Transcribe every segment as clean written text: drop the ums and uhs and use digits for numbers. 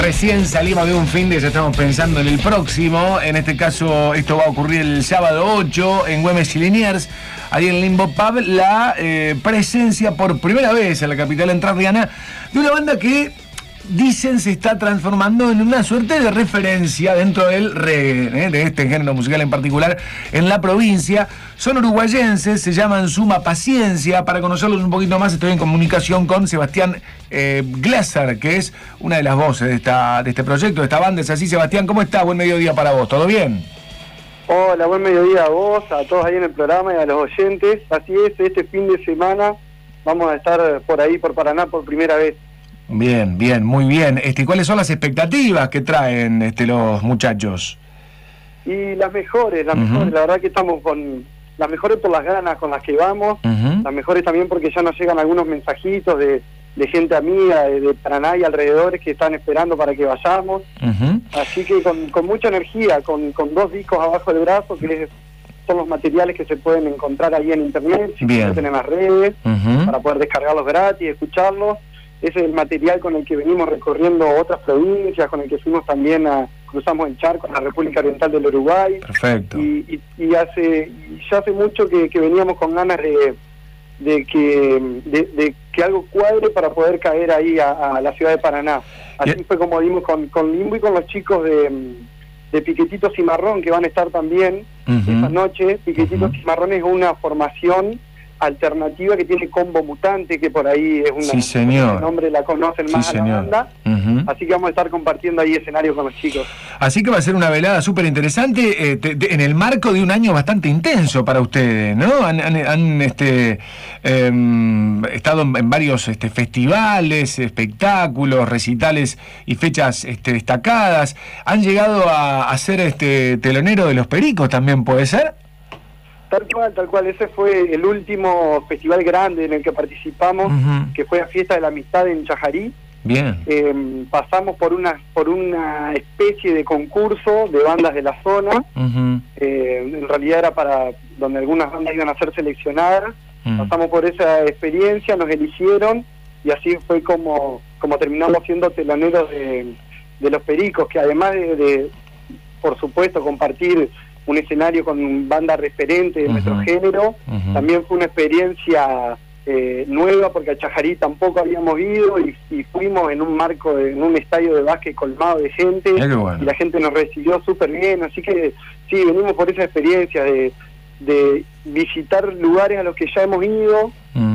Recién salimos de un fin de, ya estamos pensando en el próximo. En este caso, esto va a ocurrir el sábado 8 en Güemes y Liniers. Ahí en Limbo Pub, la presencia por primera vez en la capital entrerriana de una banda que dicen se está transformando en una suerte de referencia dentro del reggae, de este género musical en particular, en la provincia. Son uruguayenses, se llaman Suma Paciencia. Para conocerlos un poquito más estoy en comunicación con Sebastián Glaser, que es una de las voces de este proyecto, de esta banda. ¿Es así, Sebastián? ¿Cómo estás? Buen mediodía para vos, ¿todo bien? Hola, buen mediodía a vos, a todos ahí en el programa y a los oyentes. Así es, este fin de semana vamos a estar por ahí, por Paraná, por primera vez. Bien, bien, muy bien. ¿Cuáles son las expectativas que traen los muchachos? Y las mejores, la verdad que estamos con las mejores por las ganas con las que vamos, las mejores también porque ya nos llegan algunos mensajitos de gente amiga de Paraná y alrededores que están esperando para que vayamos. Así que con mucha energía, con 2 discos abajo del brazo, que son los materiales que se pueden encontrar ahí en internet, si se meten en las redes, para poder descargarlos gratis, escucharlos. Ese es el material con el que venimos recorriendo otras provincias, con el que fuimos también cruzamos el charco en la República Oriental del Uruguay. Perfecto. Y ya hace mucho que veníamos con ganas de que algo cuadre para poder caer ahí a la ciudad de Paraná. Así fue como dimos con Limbo y con los chicos de Piquetito Cimarrón, que van a estar también esa noche. Piquetito Cimarrón es una formación alternativa que tiene Combo Mutante, que por ahí es un nombre, la conocen más a la banda. Así que vamos a estar compartiendo ahí escenarios con los chicos. Así que va a ser una velada súper interesante en el marco de un año bastante intenso para ustedes, ¿no? Han estado en varios festivales, espectáculos, recitales y fechas destacadas. Han llegado a ser telonero de Los Pericos también, ¿puede ser? Tal cual, ese fue el último festival grande en el que participamos, que fue a Fiesta de la Amistad en Chajarí. Bien. Pasamos por una especie de concurso de bandas de la zona. En realidad era para donde algunas bandas iban a ser seleccionadas. Pasamos por esa experiencia, nos eligieron y así fue como terminamos siendo teloneros de Los Pericos, que además de por supuesto compartir un escenario con banda referente de nuestro género, también fue una experiencia nueva, porque a Chajarí tampoco habíamos ido y fuimos en un marco, en un estadio de básquet colmado de gente, bueno. Y la gente nos recibió súper bien, así que sí, venimos por esa experiencia de visitar lugares a los que ya hemos ido,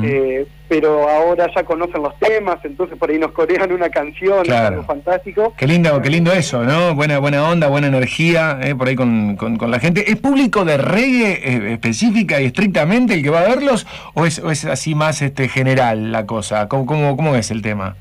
pero ahora ya conocen los temas, entonces por ahí nos corean una canción, claro. Algo fantástico. Qué lindo eso, ¿no? Buena onda, buena energía, por ahí con la gente. ¿Es público de reggae específica y estrictamente el que va a verlos, o es así más general la cosa? ¿Cómo es el tema?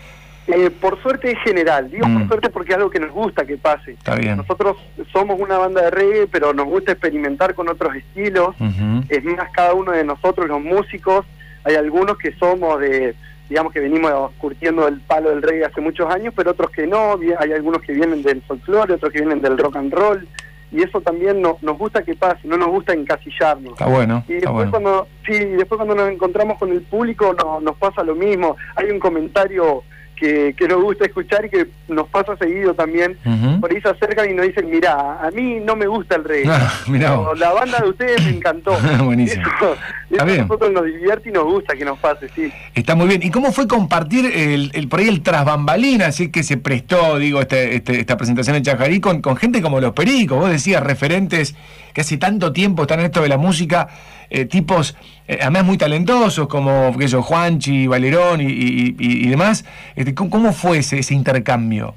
Por suerte es general, digo por suerte porque es algo que nos gusta que pase. Está bien. Nosotros somos una banda de reggae, pero nos gusta experimentar con otros estilos. Es más, cada uno de nosotros, los músicos, hay algunos que somos digamos que venimos curtiendo el palo del reggae hace muchos años, pero otros que no, hay algunos que vienen del folclore, otros que vienen del rock and roll, y eso también nos gusta que pase, no nos gusta encasillarnos. Está bueno. Y después cuando nos encontramos con el público nos pasa lo mismo. Hay un comentario que nos gusta escuchar y que nos pasa seguido también. Por ahí se acercan y nos dicen, mirá, a mí no me gusta el reggae, pero la banda de ustedes me encantó. Buenísimo. Eso a nosotros nos divierte y nos gusta que nos pase, sí. Está muy bien. ¿Y cómo fue compartir por ahí el tras bambalinas, así que se prestó, digo, esta presentación en Chajarí con gente como Los Pericos? Vos decías, referentes que hace tanto tiempo están en esto de la música, tipos además muy talentosos como Juanchi, Valerón y demás. ¿Cómo fue ese intercambio?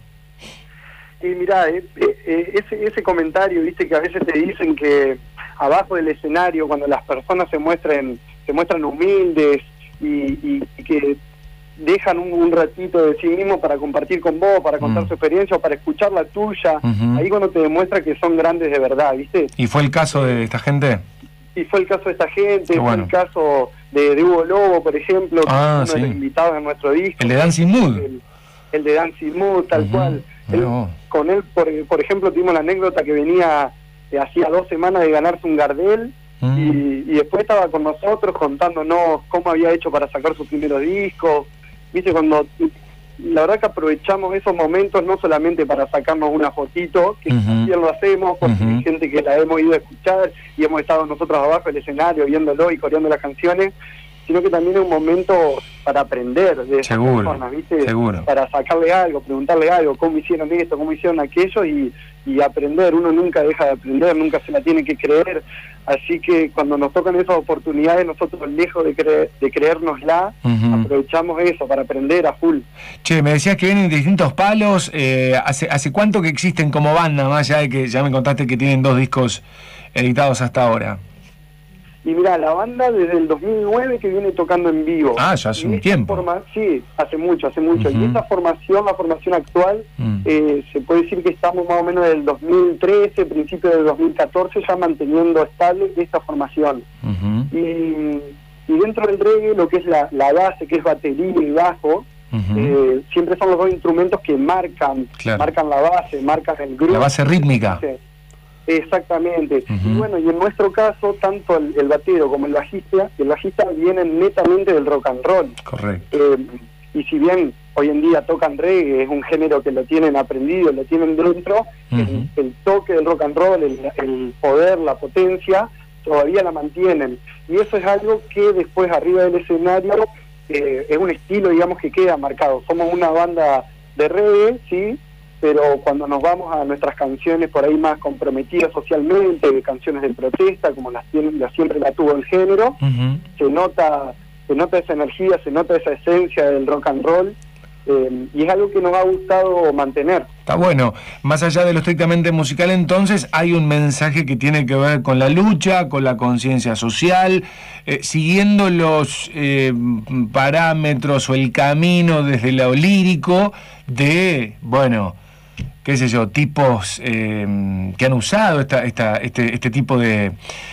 Y mirá, ese comentario, viste, que a veces te dicen que abajo del escenario, cuando las personas se muestran humildes y que dejan un ratito de sí mismo para compartir con vos, para contar su experiencia o para escuchar la tuya, ahí cuando te demuestra que son grandes de verdad, ¿viste? ¿Y fue el caso de esta gente? Y fue el caso de esta gente, fue el caso de Hugo Lobo, por ejemplo, que es uno de los invitados en nuestro disco. El de Dancing Mood. El de Dancing Mood, tal cual. Con él, por ejemplo, tuvimos la anécdota que venía hacía 2 semanas de ganarse un Gardel, y después estaba con nosotros contándonos cómo había hecho para sacar sus primeros discos. Viste, cuando la verdad que aprovechamos esos momentos no solamente para sacarnos una fotito, que también lo hacemos, porque hay gente que la hemos ido a escuchar y hemos estado nosotros abajo del escenario viéndolo y coreando las canciones, sino que también es un momento para aprender de esas personas, ¿viste? Seguro. Para sacarle algo, preguntarle algo, cómo hicieron esto, cómo hicieron aquello, y aprender. Uno nunca deja de aprender, nunca se la tiene que creer, así que cuando nos tocan esas oportunidades, nosotros lejos de creérnosla, aprovechamos eso para aprender a full. Che, me decías que vienen distintos palos. ¿Hace cuánto que existen como banda, más allá de que ya me contaste que tienen 2 discos editados hasta ahora? Y mira, la banda desde el 2009 que viene tocando en vivo. Ah, ya hace un tiempo. Sí, hace mucho. Y esta formación, la formación actual, se puede decir que estamos más o menos del 2013, principio del 2014, ya manteniendo estable esta formación. Y dentro del reggae, lo que es la base, que es batería y bajo, siempre son los 2 instrumentos que marcan la base, marcan el grupo. La base rítmica. Exactamente. Y bueno, y en nuestro caso, tanto el batero como el bajista vienen netamente del rock and roll. Correcto. Y si bien hoy en día tocan reggae, es un género que lo tienen aprendido, lo tienen dentro, el toque del rock and roll, el poder, la potencia, todavía la mantienen. Y eso es algo que después arriba del escenario es un estilo, digamos, que queda marcado. Somos una banda de reggae, sí, pero cuando nos vamos a nuestras canciones por ahí más comprometidas socialmente, canciones de protesta, como siempre la tuvo el género, se nota esa energía, se nota esa esencia del rock and roll, y es algo que nos ha gustado mantener. Está bueno. Más allá de lo estrictamente musical, entonces, hay un mensaje que tiene que ver con la lucha, con la conciencia social, siguiendo los parámetros o el camino desde lo lírico de, bueno, qué sé yo, tipos que han usado este tipo de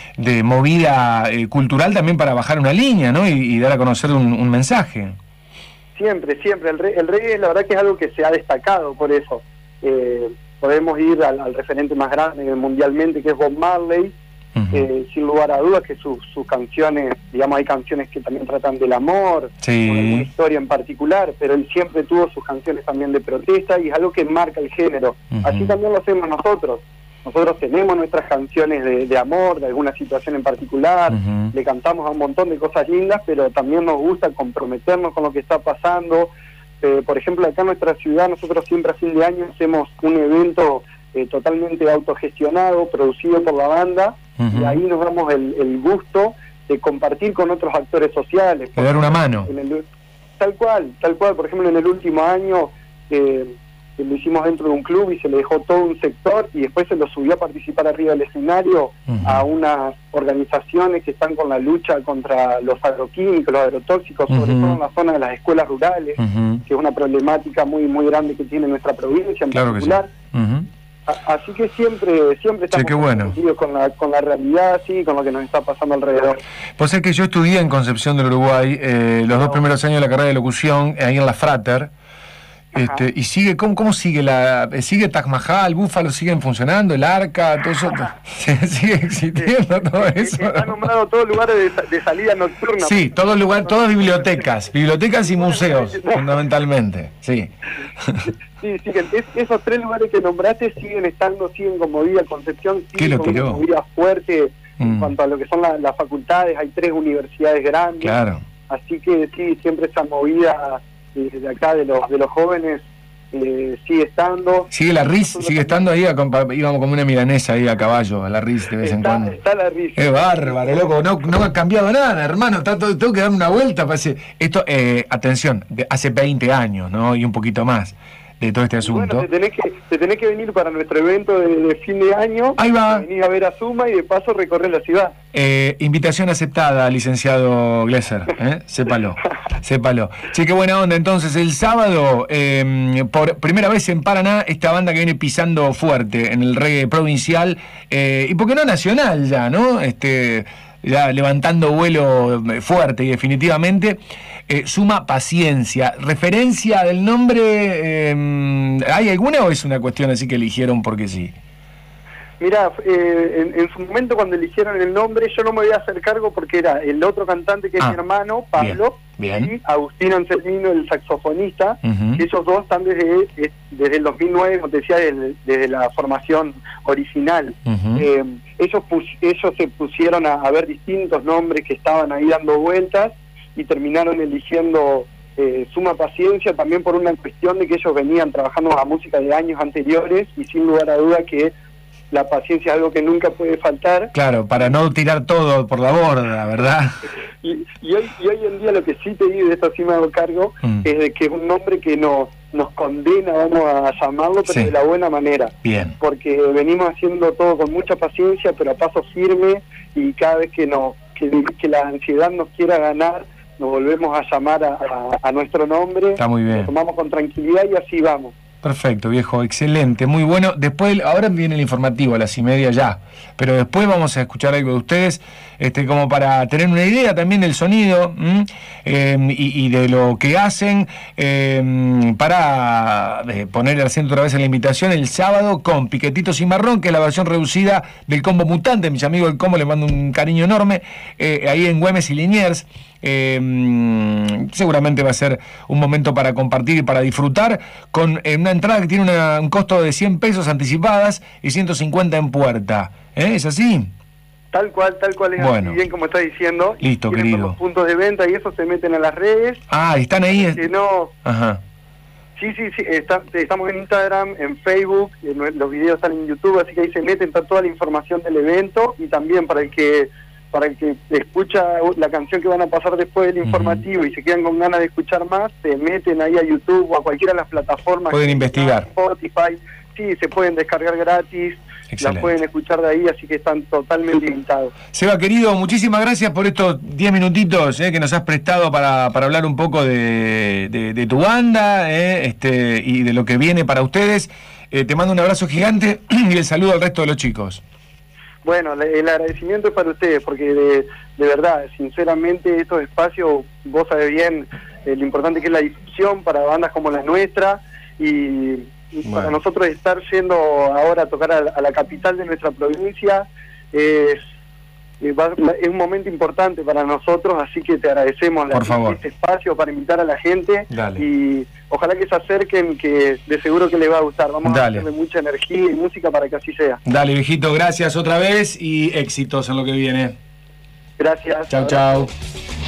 movida cultural también para bajar una línea, ¿no? Y dar a conocer un mensaje. Siempre. El reggae, la verdad que es algo que se ha destacado por eso. Podemos ir al referente más grande mundialmente, que es Bob Marley. Sin lugar a dudas que sus canciones, digamos, hay canciones que también tratan del amor, con alguna historia en particular, pero él siempre tuvo sus canciones también de protesta, y es algo que marca el género. Así también lo hacemos nosotros. Nosotros tenemos nuestras canciones de amor, de alguna situación en particular, le cantamos a un montón de cosas lindas, pero también nos gusta comprometernos con lo que está pasando. Por ejemplo, acá en nuestra ciudad, nosotros siempre a fin de año hacemos un evento totalmente autogestionado, producido por la banda, y ahí nos damos el gusto de compartir con otros actores sociales. De dar una mano. Tal cual. Por ejemplo, en el último año lo hicimos dentro de un club y se le dejó todo un sector, y después se lo subió a participar arriba del escenario a unas organizaciones que están con la lucha contra los agroquímicos, los agrotóxicos, sobre todo en la zona de las escuelas rurales, que es una problemática muy muy grande que tiene nuestra provincia en particular. Así que siempre estamos comprometidos con la realidad, sí, con lo que nos está pasando alrededor. Pues es que yo estudié en Concepción del Uruguay los 2 primeros años de la carrera de locución, ahí en la Frater. Y sigue, ¿cómo sigue sigue Taj Mahal, Búfalo, siguen funcionando, el Arca, todo eso? ¿Sigue existiendo todo eso? Está nombrado todos lugares de salida nocturna. Sí, todas bibliotecas y museos, fundamentalmente, sí. Sí, esos 3 lugares que nombraste siguen con movida. Concepción sigue con una movida fuerte en cuanto a lo que son las facultades. Hay 3 universidades grandes. Claro. Así que sí, siempre esa movida de acá de los jóvenes sigue estando. Sigue la RIS, sigue estando ahí, íbamos como una milanesa ahí a caballo, a la RIS de vez en cuando. Está la RIS. Es bárbaro, loco, no ha cambiado nada, hermano, tengo que darme una vuelta. Esto, atención, hace 20 años, ¿no? Y un poquito más de todo este asunto. Bueno, te tenés que venir para nuestro evento de fin de año. Ahí va. Venir a ver a Suma y de paso recorrer la ciudad. Invitación aceptada, licenciado Glesser, sépalo. Che, qué buena onda. Entonces, el sábado, por primera vez en Paraná, esta banda que viene pisando fuerte en el reggae provincial, y por qué no nacional ya, ¿no? Ya levantando vuelo fuerte y definitivamente, Suma Paciencia. ¿Referencia del nombre hay alguna o es una cuestión así que eligieron porque sí? Mirá, en su momento cuando eligieron el nombre yo no me voy a hacer cargo porque era el otro cantante que es mi hermano, Pablo, Bien. y Agustín Anselmino, el saxofonista. Ellos dos están desde el 2009, como te decía, desde la formación original. Ellos se pusieron a ver distintos nombres que estaban ahí dando vueltas y terminaron eligiendo Suma Paciencia, también por una cuestión de que ellos venían trabajando la música de años anteriores y sin lugar a duda que la paciencia es algo que nunca puede faltar. Claro, para no tirar todo por la borda, ¿verdad? Y hoy en día lo que sí te digo, de esto sí me hago cargo, es de que es un nombre que nos condena, vamos a llamarlo, pero de la buena manera. Bien. Porque venimos haciendo todo con mucha paciencia, pero a paso firme, y cada vez que la ansiedad nos quiera ganar, nos volvemos a llamar a nuestro nombre. Está muy bien. Lo tomamos con tranquilidad y así vamos. Perfecto, viejo, excelente, muy bueno. Después, ahora viene el informativo a las 5:30 ya, pero después vamos a escuchar algo de ustedes, como para tener una idea también del sonido y de lo que hacen, para poner el acento otra vez en la invitación el sábado con Piquetitos y Marrón, que es la versión reducida del Combo Mutante. Mis amigos del Combo les mando un cariño enorme, ahí en Güemes y Liniers. Seguramente va a ser un momento para compartir y para disfrutar con una entrada que tiene un costo de 100 pesos anticipadas y 150 en puerta. ¿Es así? Tal cual es, bueno, así bien como estás diciendo. Listo, querido. Los puntos de venta y eso se meten a las redes. Ah, están ahí. Que no. Ajá. Sí, estamos en Instagram, en Facebook, los videos están en YouTube, así que ahí se meten, está toda la información del evento, y también para el que escucha la canción que van a pasar después del informativo y se quedan con ganas de escuchar más, se meten ahí a YouTube o a cualquiera de las plataformas. Pueden investigar. Spotify, sí, se pueden descargar gratis. Excelente. Las pueden escuchar de ahí, así que están totalmente invitados. Seba, querido, muchísimas gracias por estos 10 minutitos que nos has prestado para hablar un poco de tu banda y de lo que viene para ustedes. Te mando un abrazo gigante y el saludo al resto de los chicos. Bueno, el agradecimiento es para ustedes, porque de verdad, sinceramente, estos espacios, vos sabés bien lo importante que es la difusión para bandas como la nuestra, y para nosotros estar yendo ahora a tocar a la capital de nuestra provincia es un momento importante para nosotros, así que te agradecemos este espacio para invitar a la gente. Dale. Y ojalá que se acerquen, que de seguro que les va a gustar. Vamos a hacerle mucha energía y música para que así sea. Dale, viejito, gracias otra vez y éxitos en lo que viene. Gracias. Chau, chau.